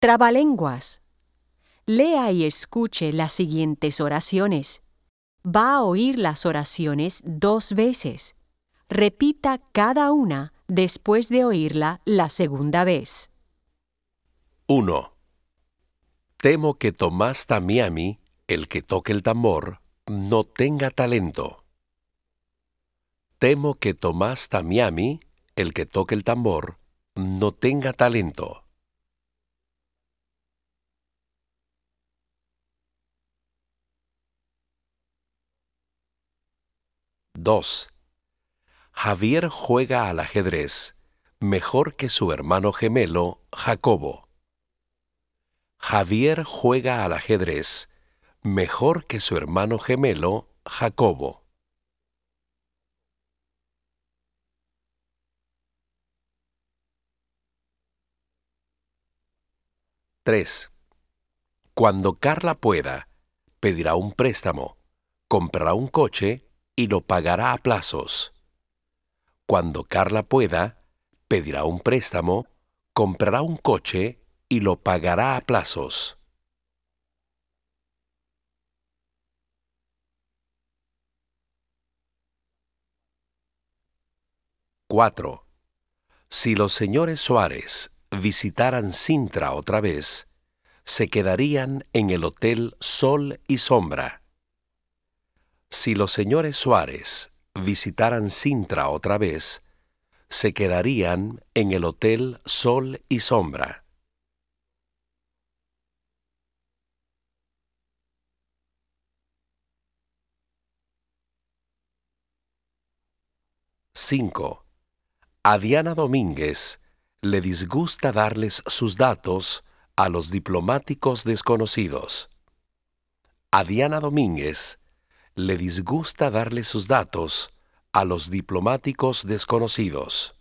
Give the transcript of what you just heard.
Trabalenguas. Lea y escuche las siguientes oraciones. Va a oír las oraciones 2 veces. Repita cada una después de oírla la segunda vez. 1. Temo que Tomás Tamiami, el que toque el tambor, no tenga talento. Temo que Tomás Tamiami, el que toque el tambor, no tenga talento. 2. Javier juega al ajedrez mejor que su hermano gemelo, Jacobo. Javier juega al ajedrez mejor que su hermano gemelo, Jacobo. 3. Cuando Carla pueda, pedirá un préstamo, comprará un coche y lo pagará a plazos. Cuando Carla pueda, pedirá un préstamo, comprará un coche y lo pagará a plazos. 4. Si los señores Suárez visitaran Sintra otra vez, se quedarían en el Hotel Sol y Sombra. Si los señores Suárez visitaran Sintra otra vez, se quedarían en el Hotel Sol y Sombra. 5. A Diana Domínguez le disgusta darles sus datos a los diplomáticos desconocidos. A Diana Domínguez le disgusta darle sus datos a los diplomáticos desconocidos.